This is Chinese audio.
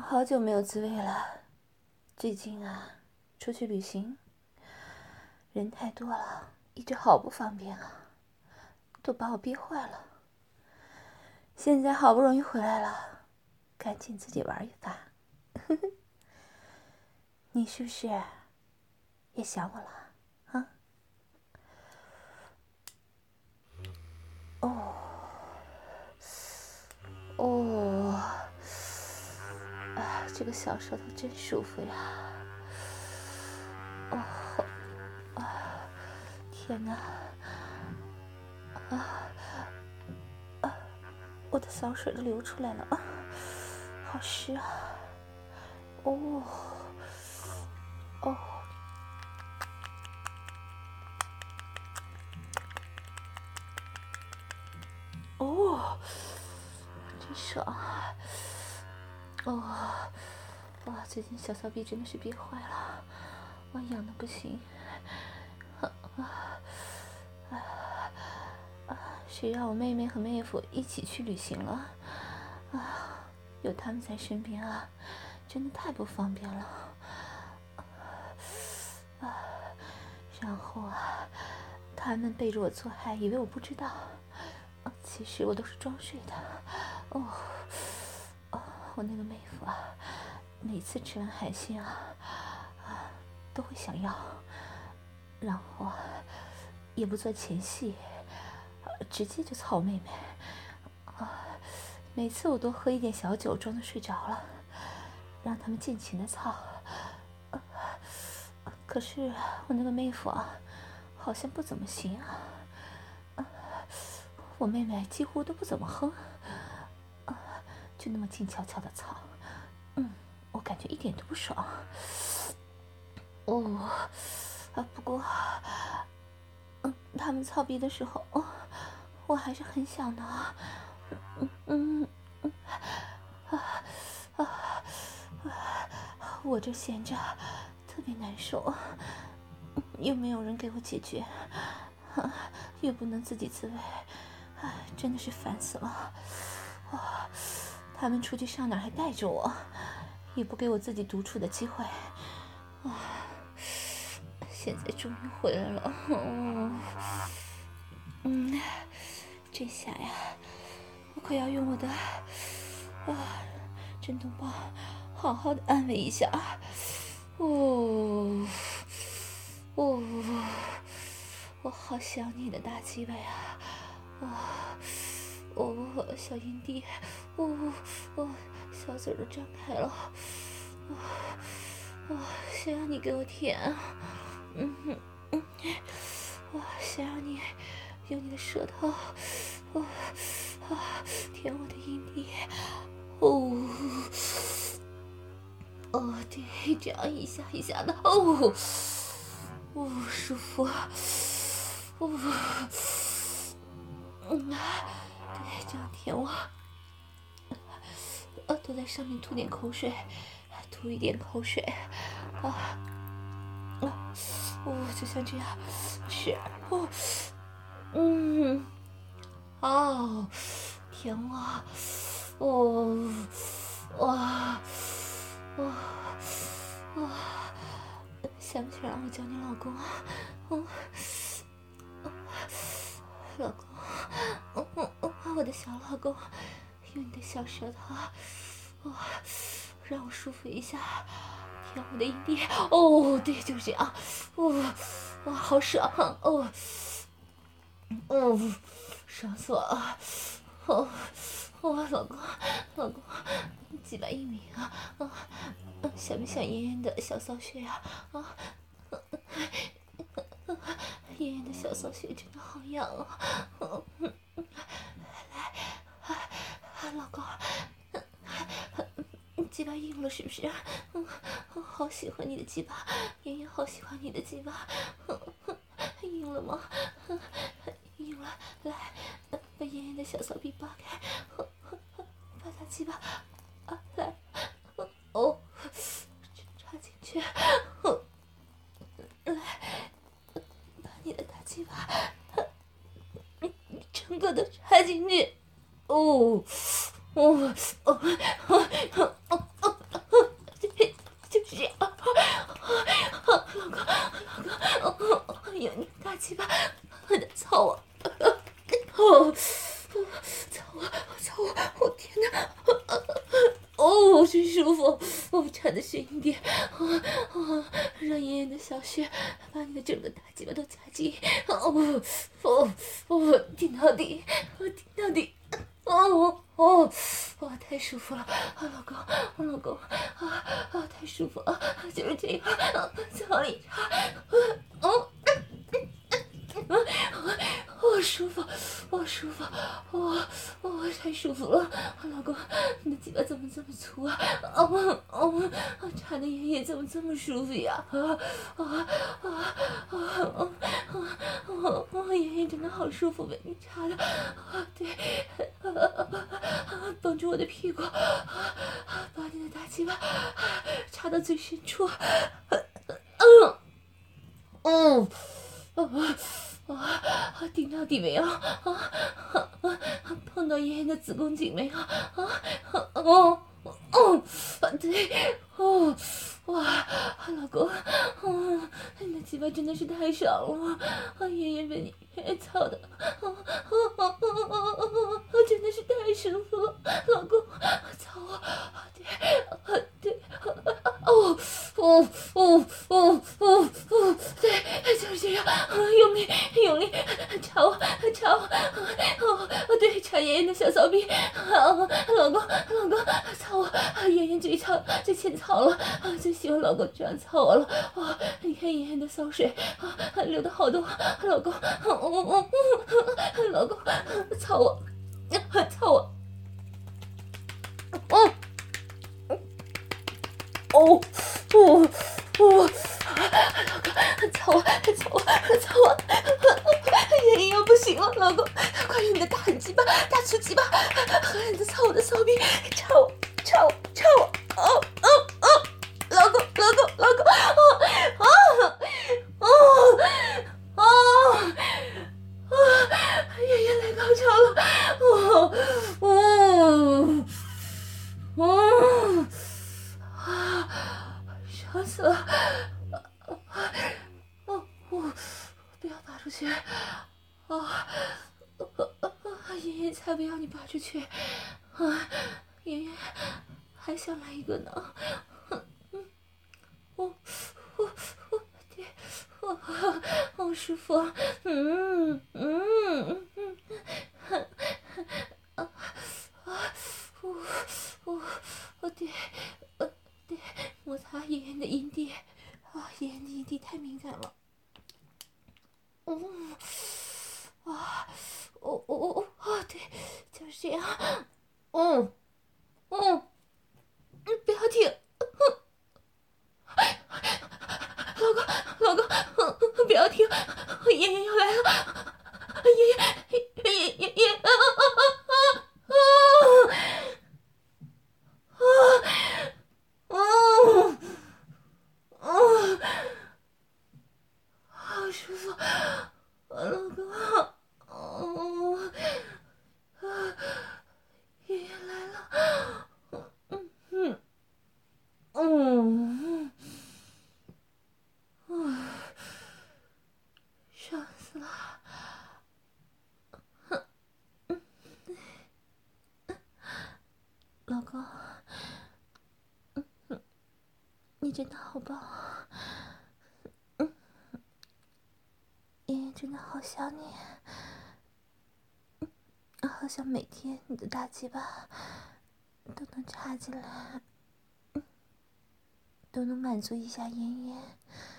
好久没有滋味了。最近啊，出去旅行，人太多了，一直好不方便啊，都把我憋坏了。现在好不容易回来了，赶紧自己玩一把。你是不是也想我了啊？哦，这个小舌头真舒服呀！哦，天哪！我的骚水都流出来了啊，好湿啊！哦，哦，哦，真爽！哦，哇，最近小骚逼真的是憋坏了，哇，痒的不行。谁让我妹妹和妹夫一起去旅行了啊？有他们在身边啊，真的太不方便了。然后啊，他们背着我做爱，以为我不知道，其实我都是装睡的。我那个妹夫啊，每次吃完海鲜都会想要，然后也不做前戏，直接就操我妹妹。每次我都喝一点小酒，装作睡着了，让他们尽情的操。可是我那个妹夫好像不怎么行我妹妹几乎都不怎么哼，就那么静悄悄的操，我感觉一点都不爽。不过，他们操逼的时候，我还是很想的我这闲着特别难受，又没有人给我解决，又不能自己自慰，真的是烦死了。他们出去上哪还带着我，也不给我自己独处的机会。现在终于回来了，这下呀，我可要用我的震动棒好好的安慰一下。我好想你的大鸡巴呀！小阴蒂，小嘴都张开了，想让你给我舔，想让你用你的舌头，舔我的阴蒂，对，这样一下一下的，舒服，对，这样舔我，都在上面吐点口水，吐一点口水，就像这样，是，舔我，想不想让我叫你老公老公，我的小老公，用你的小舌头，让我舒服一下，舔我的阴蒂，对，就是这样，好爽，爽死我了，老公，几百英里想不想妍妍的小骚穴妍妍的小骚穴真的好痒来，老公，鸡巴硬了是不是？好喜欢你的鸡巴，妍妍好喜欢你的鸡巴，硬了吗？硬了，来，把妍妍的小骚逼扒开，把她鸡巴来，插进去，来，把你的大鸡巴整个都插进去， 老公，哎呀，你大鸡巴，快点操我！哦，操我！我天哪！哦，真舒服！插的深一点，让妍妍的小穴把你的整个大鸡巴都夹紧，顶到底，顶到底！太舒服了，老公，太舒服了，就是这样，再往里插，舒服，太舒服了，老公，你的鸡巴怎么这么粗啊？插的妍妍怎么这么舒服呀？妍妍真的好舒服，被你插的，对，绑住我的屁股，把你的大鸡巴插到最深处，顶到底没有？碰到妍妍的子宫颈没有？对，老公，你的鸡巴真的是太爽了，妍妍被你操的，真的是太舒服了，老公，操我，对，对，就是这样，用力，插我，对，插妍妍的小骚逼，老公，操我，妍妍最欠操了，最喜欢老公这样操我了，你看妍妍的骚水，流的好多，老公，老公，操我，操我！妍妍要不行了，老公，快用你的大狠鸡巴、大粗鸡巴，狠狠的操我的骚逼，插我！老公，妍妍来高潮了，爽死了！不要拔出去！妍妍才不要你拔出去！妍妍还想来一个呢！对，好舒服！对，摩擦妍妍的阴蒂，妍妍的阴蒂太敏感了。对，就是这样。不要停！老公，不要停！妍妍要来了！妍，好舒服，老公，妍妍来了，爽死了，老公，你真的好棒，妍妍真的好想你。好想每天你的大鸡巴都能插进来，都能满足一下妍妍